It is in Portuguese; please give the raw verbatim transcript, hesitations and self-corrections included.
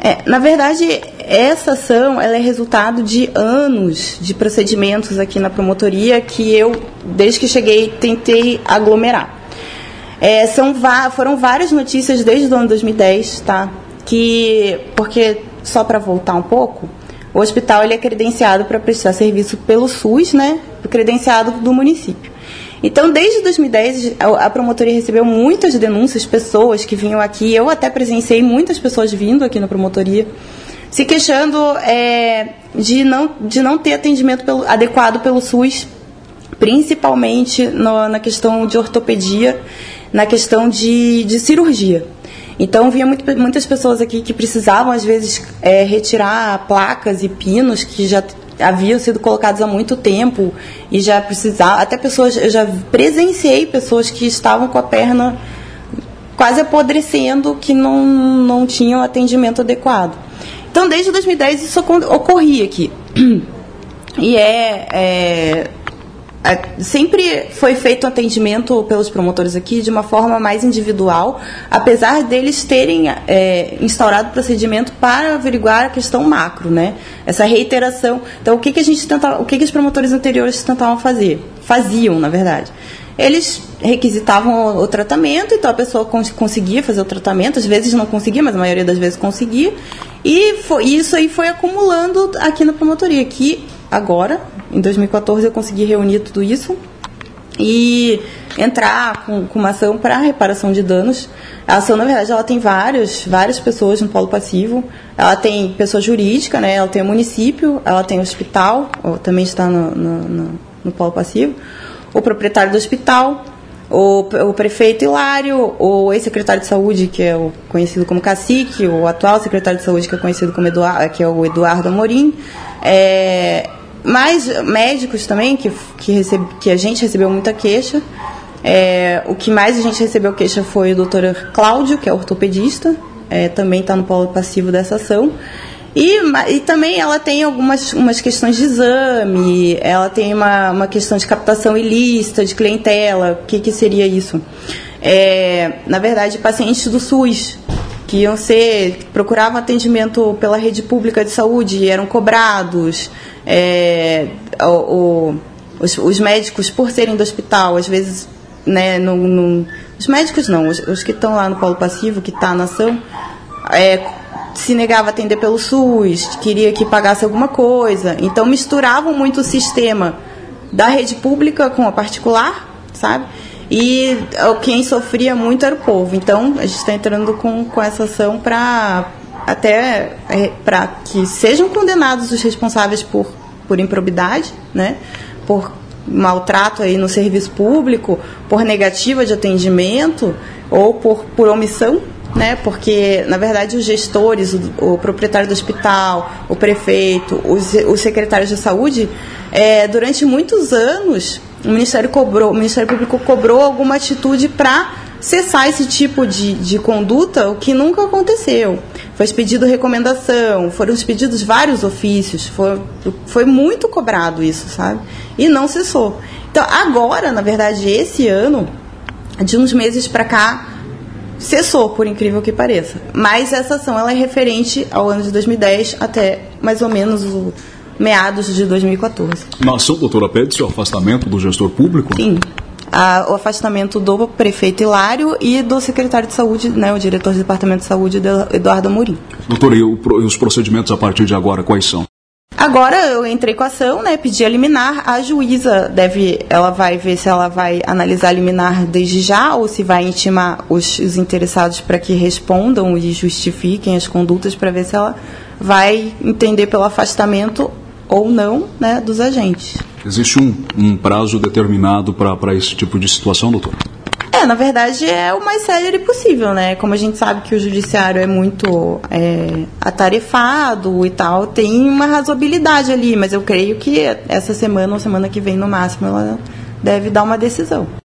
É, na verdade, essa ação ela é resultado de anos de procedimentos aqui na promotoria que eu, desde que cheguei, tentei aglomerar. É, são, foram várias notícias desde o ano dois mil e dez, tá? Que, porque, só para voltar um pouco, o hospital ele é credenciado para prestar serviço pelo SUS, né? Credenciado do município. Então, desde dois mil e dez, a promotoria recebeu muitas denúncias, pessoas que vinham aqui, eu até presenciei muitas pessoas vindo aqui na promotoria, se queixando é, de, não, de não ter atendimento pelo, adequado pelo SUS, principalmente no, na questão de ortopedia, na questão de, de cirurgia. Então, vinha muito, muitas pessoas aqui que precisavam, às vezes, é, retirar placas e pinos que já haviam sido colocados há muito tempo e já precisavam, até pessoas, eu já presenciei pessoas que estavam com a perna quase apodrecendo, que não, não tinham atendimento adequado. Então, desde dois mil e dez isso ocorria aqui. E é, é, é sempre foi feito um atendimento pelos promotores aqui de uma forma mais individual, apesar deles terem é, instaurado procedimento para averiguar a questão macro, né? Essa reiteração. Então, o que, que a gente tentava, o que, que os promotores anteriores tentavam fazer? Faziam, na verdade. Eles requisitavam o tratamento, então a pessoa cons- conseguia fazer o tratamento, às vezes não conseguia, mas a maioria das vezes conseguia, e foi, isso aí foi acumulando aqui na promotoria, que agora, em dois mil e quatorze, eu consegui reunir tudo isso e entrar com, com uma ação para reparação de danos. A ação, na verdade, ela tem vários, várias pessoas no polo passivo. Ela tem pessoa jurídica, né? Ela tem o município, ela tem o hospital, também está no, no, no, no polo passivo, o proprietário do hospital, o, o prefeito Hilário, o ex-secretário de saúde, que é o conhecido como Cacique, o atual secretário de saúde, que é conhecido como Eduardo, que é o Eduardo Amorim, é, mais médicos também, que, que, recebe, que a gente recebeu muita queixa. É, o que mais a gente recebeu queixa foi o doutor Cláudio, que é ortopedista, é, também está no polo passivo dessa ação. E, e também ela tem algumas umas questões de exame, ela tem uma, uma questão de captação ilícita, de clientela. O que, que seria isso? É, na verdade, pacientes do SUS, que iam ser, procuravam atendimento pela rede pública de saúde e eram cobrados. É, o, o, os, os médicos, por serem do hospital, às vezes, né, no, no, os médicos não, os, os que estão lá no polo passivo, que está na ação, é, se negava a atender pelo SUS, queria que pagasse alguma coisa. Então, misturavam muito o sistema da rede pública com a particular, sabe? E quem sofria muito era o povo. Então, a gente está entrando com, com essa ação para até é, para que sejam condenados os responsáveis por, por improbidade, né? Por maltrato aí no serviço público, por negativa de atendimento ou por, por omissão, né? Porque, na verdade, os gestores, o, o proprietário do hospital, o prefeito, os, os secretários de saúde, é, durante muitos anos, o Ministério, cobrou, o Ministério Público cobrou alguma atitude para cessar esse tipo de, de conduta, o que nunca aconteceu. Foi expedido recomendação, foram expedidos vários ofícios, foi, foi muito cobrado isso, sabe? E não cessou. Então, agora, na verdade, esse ano, de uns meses para cá, cessou, por incrível que pareça. Mas essa ação ela é referente ao ano de dois mil e dez até mais ou menos o meados de dois mil e quatorze. Na ação, doutora, pede-se o afastamento do gestor público? Sim. A, o afastamento do prefeito Hilário e do secretário de saúde, né, o diretor do departamento de saúde, Eduardo Amorim. Doutora, e, o, e os procedimentos a partir de agora, quais são? Agora eu entrei com a ação, né, pedi a liminar, a juíza deve, ela vai ver se ela vai analisar a liminar desde já ou se vai intimar os, os interessados para que respondam e justifiquem as condutas para ver se ela vai entender pelo afastamento ou não, né, dos agentes. Existe um, um prazo determinado para esse tipo de situação, doutor? É, na verdade é o mais célere possível, né? Como a gente sabe que o judiciário é muito é, atarefado e tal, tem uma razoabilidade ali, mas eu creio que essa semana ou semana que vem no máximo ela deve dar uma decisão.